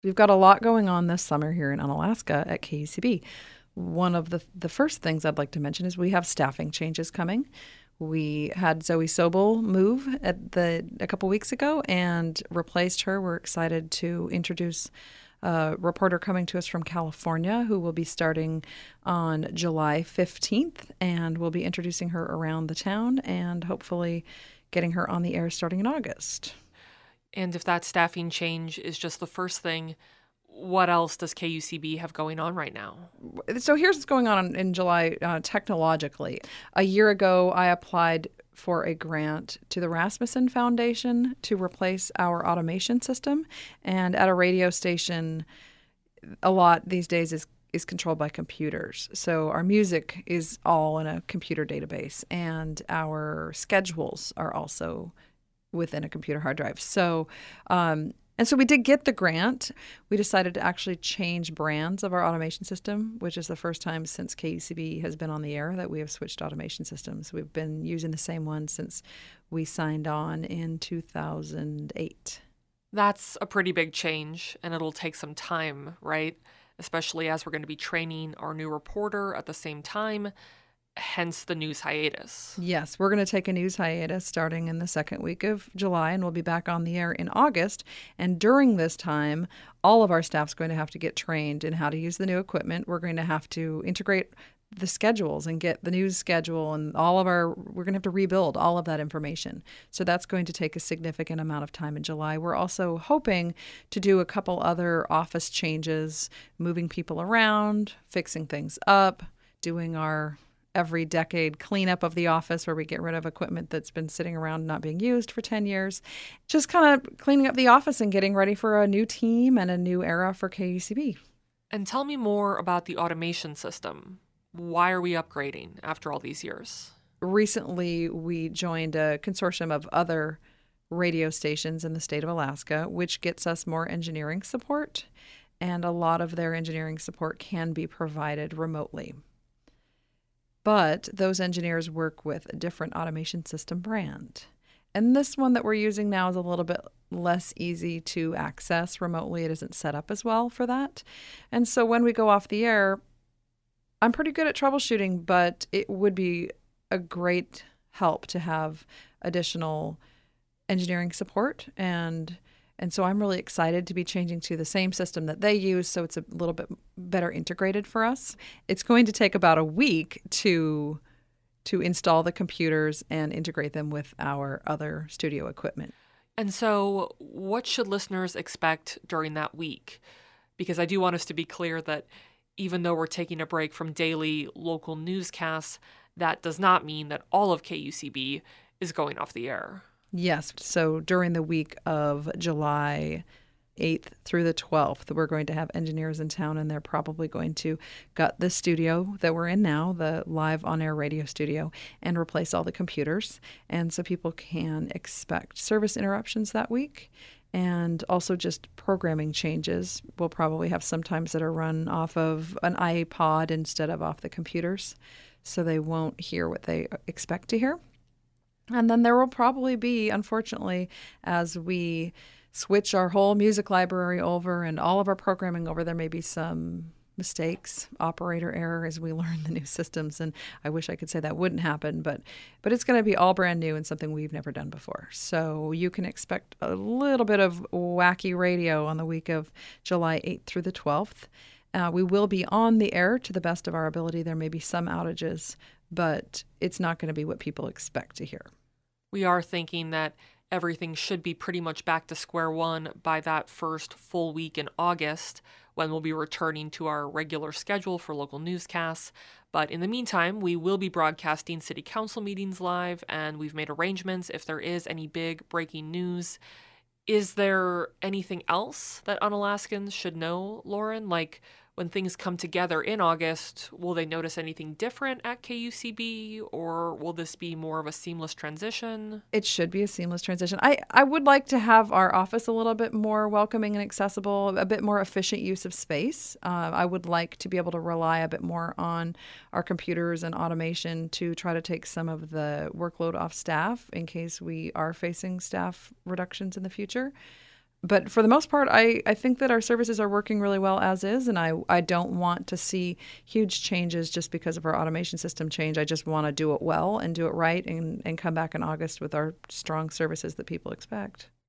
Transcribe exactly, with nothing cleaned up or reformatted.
We've got a lot going on this summer here in Unalaska at K U C B. One of the the first things I'd like to mention is we have staffing changes coming. We had Zoe Sobel move at the a couple weeks ago and replaced her. We're excited to introduce a reporter coming to us from California who will be starting on July fifteenth, and we'll be introducing her around the town and hopefully getting her on the air starting in August. And if that staffing change is just the first thing, what else does K U C B have going on right now? So here's what's going on in July uh, technologically. A year ago, I applied for a grant to the Rasmussen Foundation to replace our automation system. And at a radio station, a lot these days is is controlled by computers. So our music is all in a computer database, and our schedules are also within a computer hard drive. So, um, and so we did get the grant. We decided to actually change brands of our automation system, which is the first time since K U C B has been on the air that we have switched automation systems. We've been using the same one since we signed on in two thousand eight. That's a pretty big change, and it'll take some time, right? Especially as we're going to be training our new reporter at the same time. Hence the news hiatus. Yes, we're going to take a news hiatus starting in the second week of July, and we'll be back on the air in August. And during this time, all of our staff's going to have to get trained in how to use the new equipment. We're going to have to integrate the schedules and get the news schedule and all of our, we're going to have to rebuild all of that information. So that's going to take a significant amount of time in July. We're also hoping to do a couple other office changes, moving people around, fixing things up, doing our every decade cleanup of the office where we get rid of equipment that's been sitting around not being used for ten years. Just kind of cleaning up the office and getting ready for a new team and a new era for K U C B. And tell me more about the automation system. Why are we upgrading after all these years? Recently, we joined a consortium of other radio stations in the state of Alaska, which gets us more engineering support, and a lot of their engineering support can be provided remotely. But those engineers work with a different automation system brand. And this one that we're using now is a little bit less easy to access remotely. It isn't set up as well for that. And so when we go off the air, I'm pretty good at troubleshooting, but it would be a great help to have additional engineering support. And And so I'm really excited to be changing to the same system that they use, so it's a little bit better integrated for us. It's going to take about a week to to install the computers and integrate them with our other studio equipment. And so what should listeners expect during that week? Because I do want us to be clear that even though we're taking a break from daily local newscasts, that does not mean that all of K U C B is going off the air. Yes. So during the week of July eighth through the twelfth, we're going to have engineers in town, and they're probably going to gut the studio that we're in now, the live on-air radio studio, and replace all the computers. And so people can expect service interruptions that week, and also just programming changes. We'll probably have some times that are run off of an iPod instead of off the computers, so they won't hear what they expect to hear. And then there will probably be, unfortunately, as we switch our whole music library over and all of our programming over, there may be some mistakes, operator error as we learn the new systems. And I wish I could say that wouldn't happen, but but it's going to be all brand new and something we've never done before. So you can expect a little bit of wacky radio on the week of July eighth through the twelfth. Uh, we will be on the air to the best of our ability. There may be some outages, but it's not going to be what people expect to hear. We are thinking that everything should be pretty much back to square one by that first full week in August, when we'll be returning to our regular schedule for local newscasts. But in the meantime, we will be broadcasting city council meetings live, and we've made arrangements if there is any big breaking news. Is there anything else that Unalaskans should know, Lauren? Like, when things come together in August, will they notice anything different at K U C B, or will this be more of a seamless transition? It should be a seamless transition. I, I would like to have our office a little bit more welcoming and accessible, a bit more efficient use of space. Uh, I would like to be able to rely a bit more on our computers and automation to try to take some of the workload off staff in case we are facing staff reductions in the future. but for the most part, I, I think that our services are working really well as is, and I, I don't want to see huge changes just because of our automation system change. I just want to do it well and do it right and, and come back in August with our strong services that people expect.